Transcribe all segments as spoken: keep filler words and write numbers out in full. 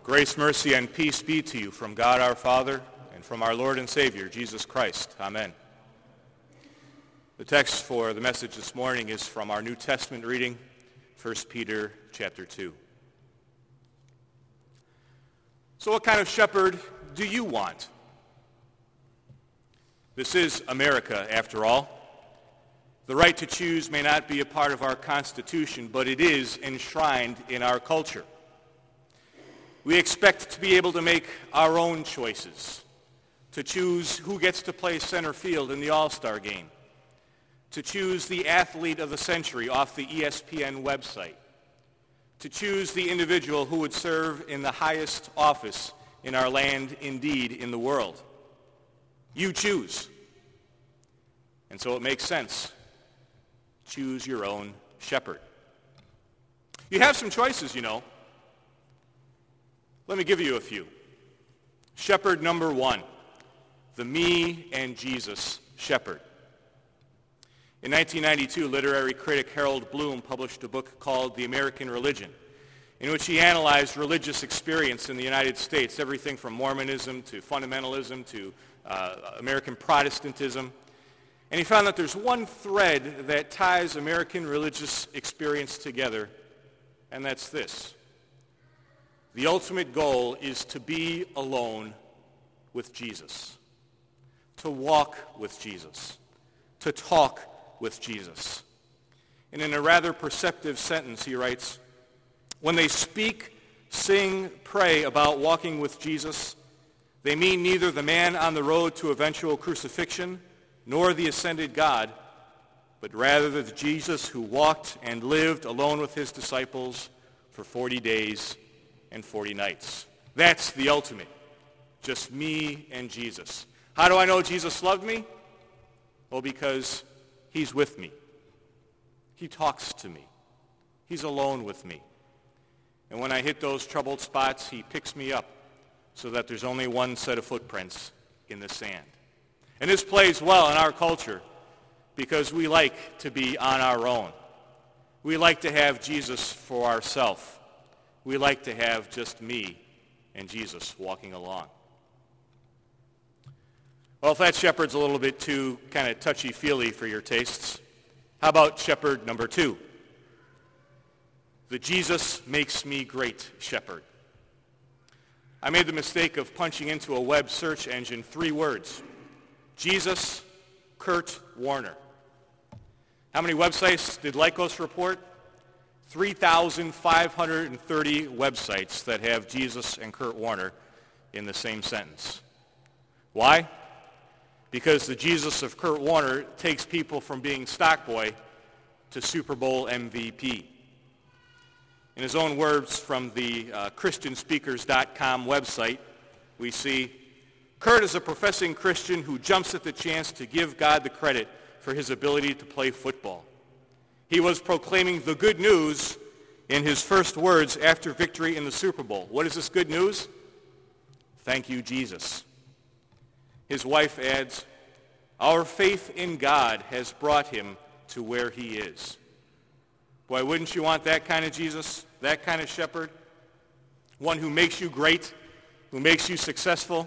Grace, mercy, and peace be to you from God our Father and from our Lord and Savior, Jesus Christ. Amen. The text for the message this morning is from our New Testament reading, First Peter chapter two. So what kind of shepherd do you want? This is America, after all. The right to choose may not be a part of our Constitution, but it is enshrined in our culture. We expect to be able to make our own choices, to choose who gets to play center field in the All-Star game, to choose the athlete of the century off the E S P N website, to choose the individual who would serve in the highest office in our land, indeed in the world. You choose. And so it makes sense. Choose your own shepherd. You have some choices, you know. Let me give you a few. Shepherd number one, the me and Jesus shepherd. In nineteen ninety-two, literary critic Harold Bloom published a book called The American Religion, in which he analyzed religious experience in the United States, everything from Mormonism to fundamentalism to uh, American Protestantism. And he found that there's one thread that ties American religious experience together, and that's this. The ultimate goal is to be alone with Jesus, to walk with Jesus, to talk with Jesus. And in a rather perceptive sentence, he writes, when they speak, sing, pray about walking with Jesus, they mean neither the man on the road to eventual crucifixion nor the ascended God, but rather the Jesus who walked and lived alone with his disciples for forty days and forty nights. That's the ultimate. Just me and Jesus. How do I know Jesus loved me? Well, because he's with me. He talks to me. He's alone with me. And when I hit those troubled spots, he picks me up so that there's only one set of footprints in the sand. And this plays well in our culture because we like to be on our own. We like to have Jesus for ourselves. We like to have just me and Jesus walking along. Well, if that shepherd's a little bit too kind of touchy-feely for your tastes, how about shepherd number two? The Jesus makes me great shepherd. I made the mistake of punching into a web search engine three words. Jesus, Kurt Warner. How many websites did Lycos report? three thousand five hundred thirty websites that have Jesus and Kurt Warner in the same sentence. Why? Because the Jesus of Kurt Warner takes people from being stock boy to Super Bowl M V P. In his own words from the uh, Christian Speakers dot com website, we see, Kurt is a professing Christian who jumps at the chance to give God the credit for his ability to play football. He was proclaiming the good news in his first words after victory in the Super Bowl. What is this good news? Thank you, Jesus. His wife adds, our faith in God has brought him to where he is. Boy, wouldn't you want that kind of Jesus, that kind of shepherd? One who makes you great, who makes you successful.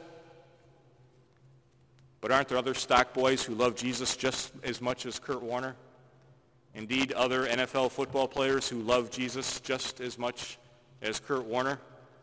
But aren't there other stock boys who love Jesus just as much as Kurt Warner? Indeed, other N F L football players who love Jesus just as much as Kurt Warner?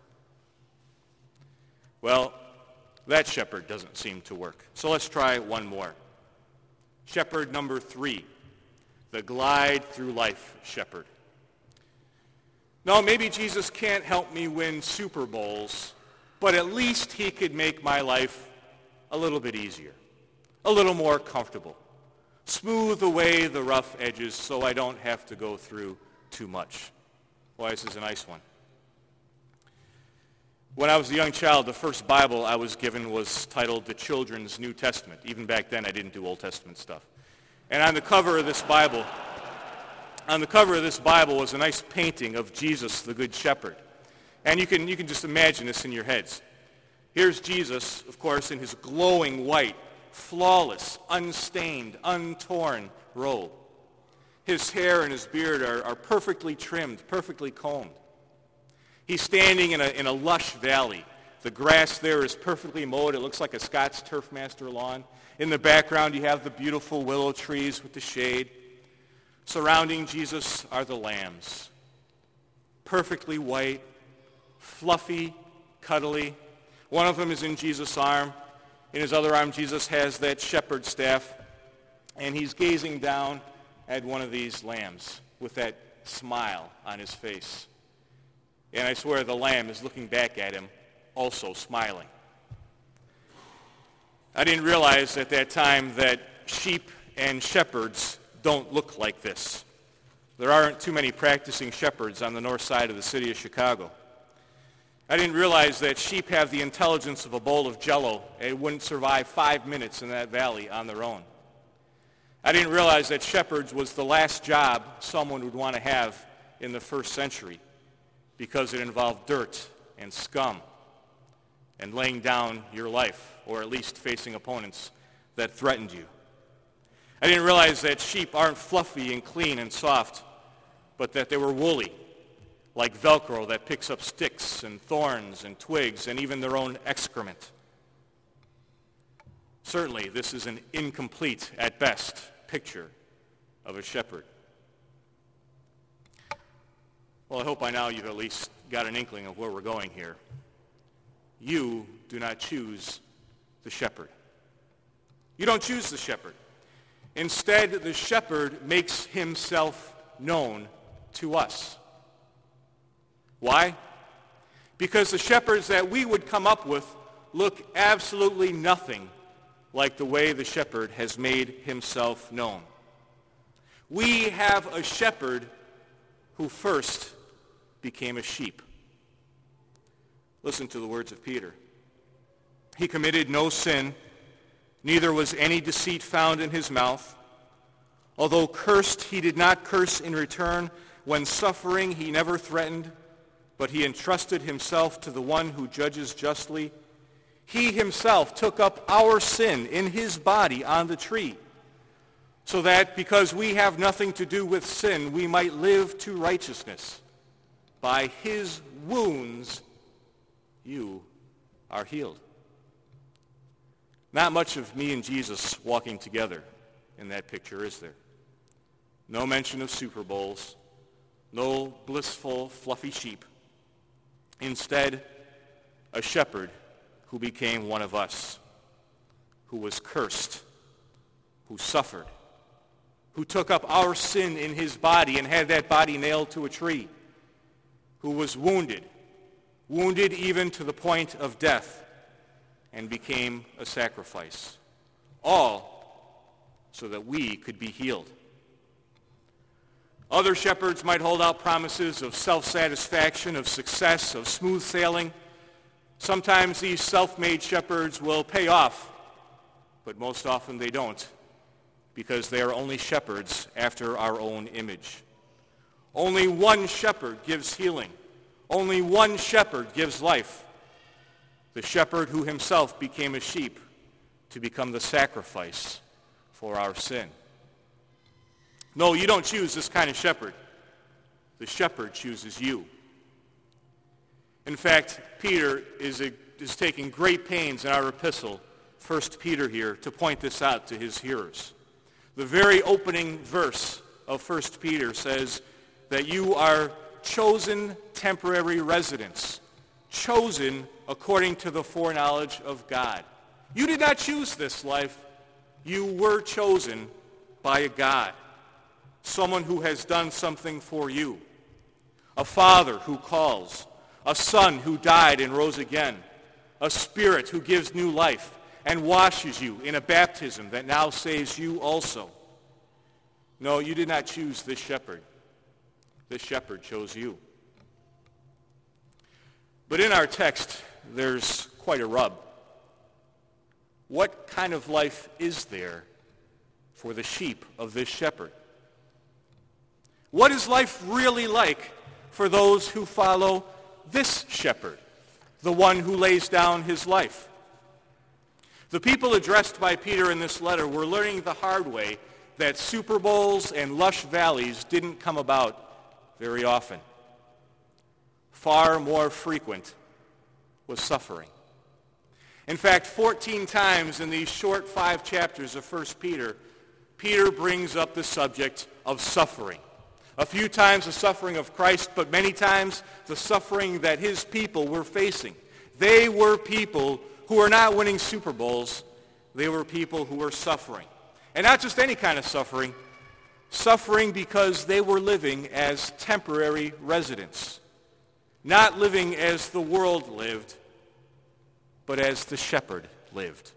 Well, that shepherd doesn't seem to work. So let's try one more. Shepherd number three, the glide through life shepherd. No, maybe Jesus can't help me win Super Bowls, but at least he could make my life a little bit easier, a little more comfortable. Smooth away the rough edges so I don't have to go through too much. Boy, this is a nice one. When I was a young child, the first Bible I was given was titled The Children's New Testament. Even back then, I didn't do Old Testament stuff. And on the cover of this Bible, on the cover of this Bible was a nice painting of Jesus, the Good Shepherd. And you can, you can just imagine this in your heads. Here's Jesus, of course, in his glowing white, flawless, unstained, untorn robe. His hair and his beard are, are perfectly trimmed, perfectly combed. He's standing in a, in a lush valley. The grass there is perfectly mowed. It looks like a Scott's Turfmaster lawn. In the background, you have the beautiful willow trees with the shade. Surrounding Jesus are the lambs. Perfectly white, fluffy, cuddly. One of them is in Jesus' arm. In his other arm, Jesus has that shepherd staff, and he's gazing down at one of these lambs with that smile on his face. And I swear the lamb is looking back at him, also smiling. I didn't realize at that time that sheep and shepherds don't look like this. There aren't too many practicing shepherds on the north side of the city of Chicago. I didn't realize that sheep have the intelligence of a bowl of Jell-O and wouldn't survive five minutes in that valley on their own. I didn't realize that shepherds was the last job someone would want to have in the first century because it involved dirt and scum and laying down your life, or at least facing opponents that threatened you. I didn't realize that sheep aren't fluffy and clean and soft, but that they were woolly, like Velcro that picks up sticks and thorns and twigs and even their own excrement. Certainly, this is an incomplete, at best, picture of a shepherd. Well, I hope by now you've at least got an inkling of where we're going here. You do not choose the shepherd. You don't choose the shepherd. Instead, the shepherd makes himself known to us. Why? Because the shepherds that we would come up with look absolutely nothing like the way the shepherd has made himself known. We have a shepherd who first became a sheep. Listen to the words of Peter. He committed no sin, neither was any deceit found in his mouth. Although cursed, he did not curse in return. When suffering, he never threatened, but he entrusted himself to the one who judges justly. He himself took up our sin in his body on the tree, so that because we have nothing to do with sin, we might live to righteousness. By his wounds, you are healed. Not much of me and Jesus walking together in that picture, is there? No mention of Super Bowls, no blissful, fluffy sheep. Instead, a shepherd who became one of us, who was cursed, who suffered, who took up our sin in his body and had that body nailed to a tree, who was wounded, wounded even to the point of death, and became a sacrifice, all so that we could be healed. Other shepherds might hold out promises of self-satisfaction, of success, of smooth sailing. Sometimes these self-made shepherds will pay off, but most often they don't, because they are only shepherds after our own image. Only one shepherd gives healing. Only one shepherd gives life. The shepherd who himself became a sheep to become the sacrifice for our sin. No, you don't choose this kind of shepherd. The shepherd chooses you. In fact, Peter is, a, is taking great pains in our epistle, First Peter here, to point this out to his hearers. The very opening verse of First Peter says that you are chosen temporary residents, chosen according to the foreknowledge of God. You did not choose this life. You were chosen by a God, someone who has done something for you, a father who calls, a son who died and rose again, a spirit who gives new life and washes you in a baptism that now saves you also. No, you did not choose this shepherd. This shepherd chose you. But in our text, there's quite a rub. What kind of life is there for the sheep of this shepherd? What is life really like for those who follow this shepherd, the one who lays down his life? The people addressed by Peter in this letter were learning the hard way that Super Bowls and lush valleys didn't come about very often. far more frequent, was suffering. In fact, fourteen times in these short five chapters of First Peter, Peter brings up the subject of suffering. A few times the suffering of Christ, but many times the suffering that his people were facing. They were people who were not winning Super Bowls. They were people who were suffering. And not just any kind of suffering, suffering because they were living as temporary residents, not living as the world lived, but as the shepherd lived.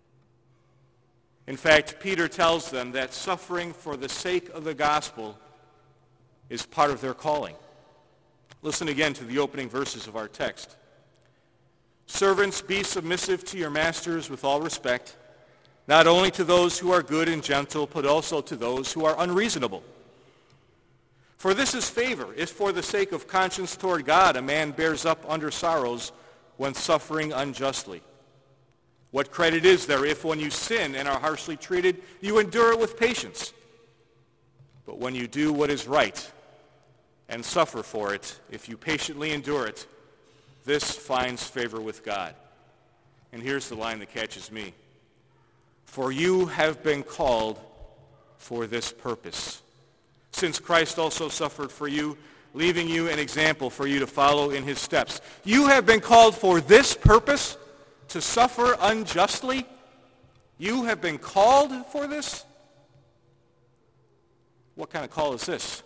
In fact, Peter tells them that suffering for the sake of the gospel is part of their calling. Listen again to the opening verses of our text. Servants, be submissive to your masters with all respect, not only to those who are good and gentle, but also to those who are unreasonable. For this is favor, if for the sake of conscience toward God a man bears up under sorrows when suffering unjustly. What credit is there if when you sin and are harshly treated, you endure it with patience? But when you do what is right and suffer for it, if you patiently endure it, this finds favor with God. And here's the line that catches me. For you have been called for this purpose, since Christ also suffered for you, leaving you an example for you to follow in his steps. You have been called for this purpose, to suffer unjustly? You have been called for this? What kind of call is this?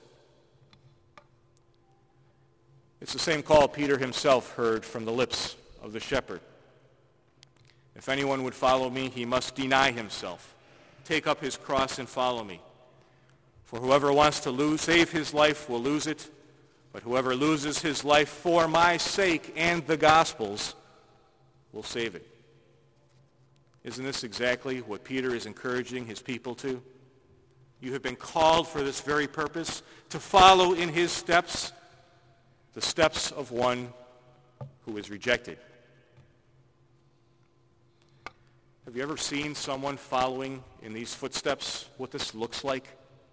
It's the same call Peter himself heard from the lips of the shepherd. If anyone would follow me, he must deny himself, take up his cross and follow me. For whoever wants to lose, save his life will lose it, but whoever loses his life for my sake and the gospel's will save it. Isn't this exactly what Peter is encouraging his people to? You have been called for this very purpose, to follow in his steps, the steps of one who is rejected. Have you ever seen someone following in these footsteps, what this looks like?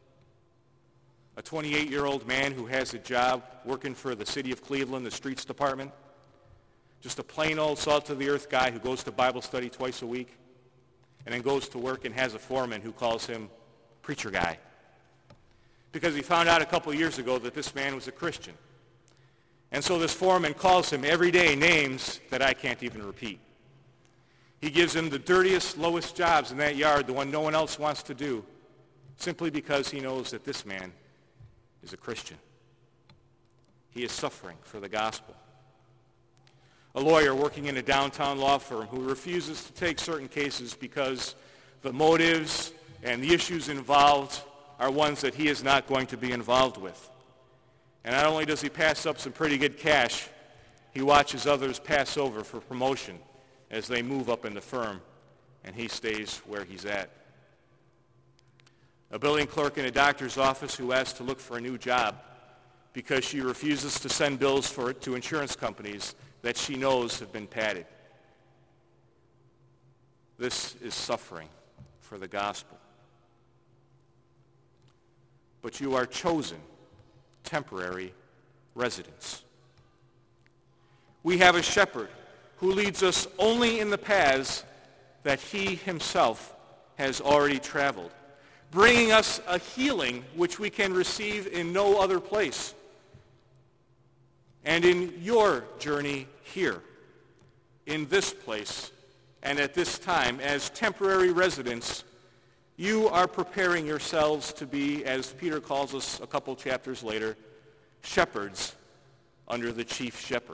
A twenty-eight-year-old man who has a job working for the city of Cleveland, the streets department. Just a plain old salt-of-the-earth guy who goes to Bible study twice a week and then goes to work and has a foreman who calls him preacher guy. Because he found out a couple years ago that this man was a Christian. And so this foreman calls him every day names that I can't even repeat. He gives him the dirtiest, lowest jobs in that yard, the one no one else wants to do, simply because he knows that this man is a Christian. He is suffering for the gospel. A lawyer working in a downtown law firm who refuses to take certain cases because the motives and the issues involved are ones that he is not going to be involved with. And not only does he pass up some pretty good cash, he watches others pass over for promotion as they move up in the firm, and he stays where he's at. A building clerk in a doctor's office who asks to look for a new job because she refuses to send bills for it to insurance companies that she knows have been padded. This is suffering for the gospel. But you are chosen temporary residents. We have a shepherd who leads us only in the paths that he himself has already traveled, bringing us a healing which we can receive in no other place. And in your journey here, in this place, and at this time, as temporary residents, you are preparing yourselves to be, as Peter calls us a couple chapters later, shepherds under the chief shepherd.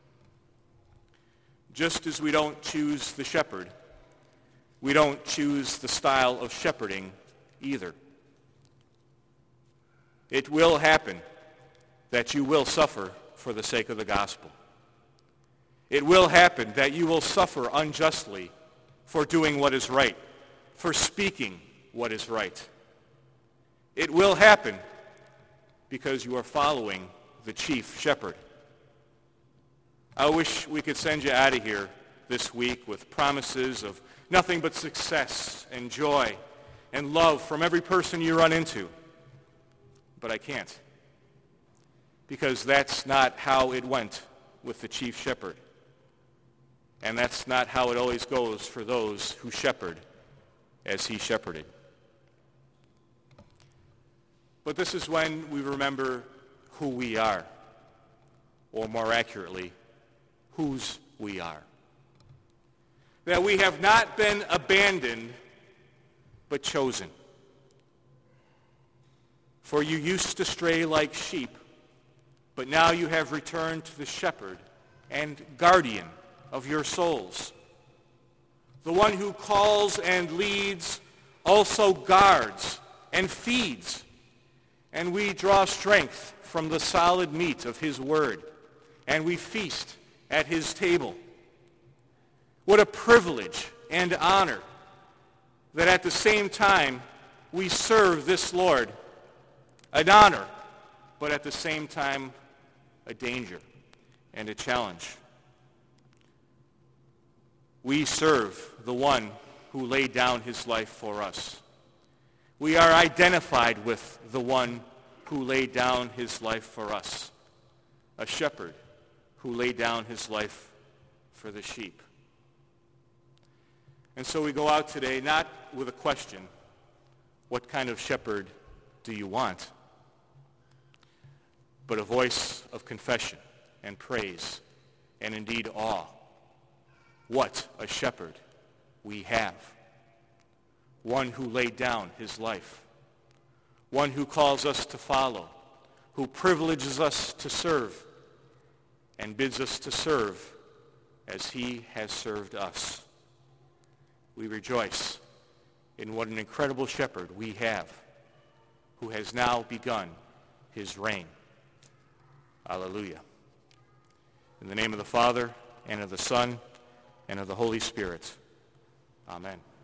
Just as we don't choose the shepherd, we don't choose the style of shepherding either. It will happen that you will suffer for the sake of the gospel. It will happen that you will suffer unjustly for doing what is right, for speaking what is right. It will happen because you are following the chief shepherd. I wish we could send you out of here this week with promises of nothing but success and joy and love from every person you run into, but I can't. because that's not how it went with the chief shepherd. And that's not how it always goes for those who shepherd as he shepherded. But this is when we remember who we are, or more accurately, whose we are. That we have not been abandoned, but chosen. For you used to stray like sheep, but now you have returned to the shepherd and guardian of your souls. The one who calls and leads also guards and feeds, and we draw strength from the solid meat of his word, and we feast at his table. What a privilege and honor that at the same time we serve this Lord. An honor, but at the same time a danger and a challenge. We serve the one who laid down his life for us. We are identified with the one who laid down his life for us, a shepherd who laid down his life for the sheep. And so we go out today not with a question, what kind of shepherd do you want? But a voice of confession and praise and indeed awe. What a shepherd we have. One who laid down his life. One who calls us to follow, who privileges us to serve and bids us to serve as he has served us. We rejoice in what an incredible shepherd we have, who has now begun his reign. Hallelujah. In the name of the Father, and of the Son, and of the Holy Spirit. Amen.